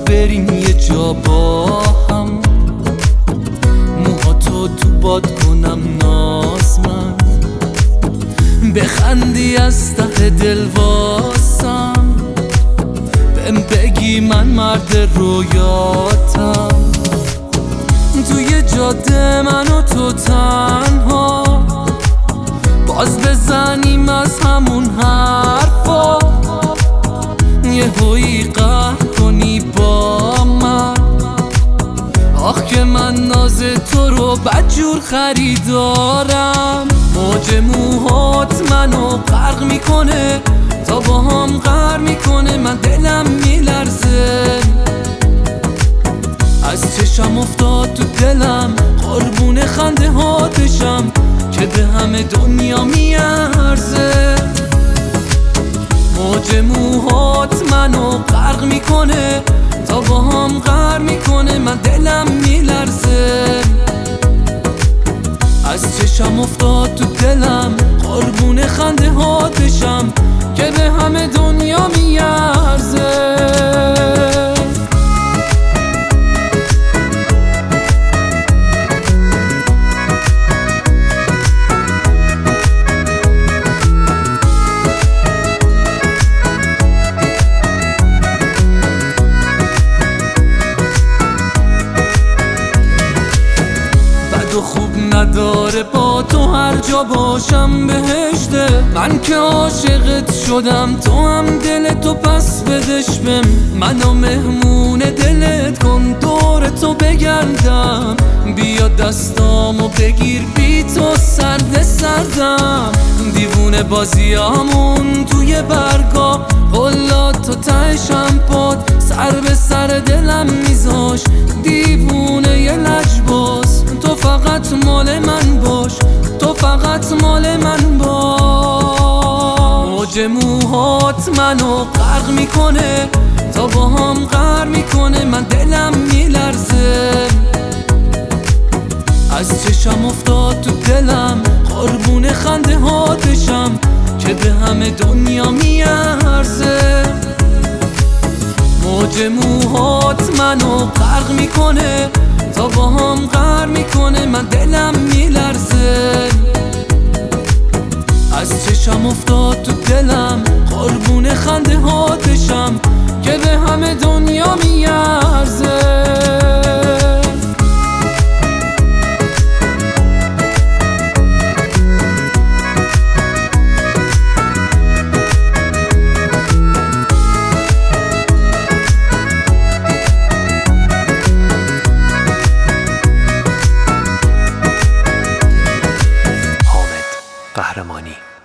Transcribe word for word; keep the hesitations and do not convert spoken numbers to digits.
بریم یه جا با هم، موهاتو تو باد کنم ناز من، بخندی از ته دل واسم، بهم بگی من مرد رویاتم. توی جاده من و تو تنها باز بزنیم از همون حرفا، یه هویی قهر کنی با من. آخ که من ناز تو رو بدجور خریدارم. موج موهات منو غرق میکنه، تا با هم غر میکنه، من دلم میلرزه. از چشم افتاد تو دلم، قربون خنده هاتشم که به همه دنیا میارزه. موج موهات منو غرق میکنه، تا با هم غر میکنه، من دلم میلرزه. از چشم افتاد تو دلم، قربون خنده هاتشم که به همه دنیا میارزه. خوب نداره با تو هر جا باشم بهشته. من که عاشقت شدم، تو هم دلتو پس بدش بهم. منو مهمون دلت کن، دور تو بگردم. بیا دستامو بگیر، بی تو سرد سردم. دیوونه بازیامون توی برگا، قلات تو ته شمپات، سر به سر دلم میذاش. دیوونه یه لجباز، تو فقط مال من باش، تو فقط مال من باش. موج موهات منو غرق میکنه، تا با هم غر میکنه، من دلم میلرزه. از چشم افتاد تو دلم، قربون خنده هاتشم که به همه دنیا میارزه. موج موهات منو غرق میکنه، تا با هم غر میکنه، من دلم میلرزه. از چشم افتاد تو دلم، قربون خنده هاتشم که به همه دنیا میارزه. قهرمانی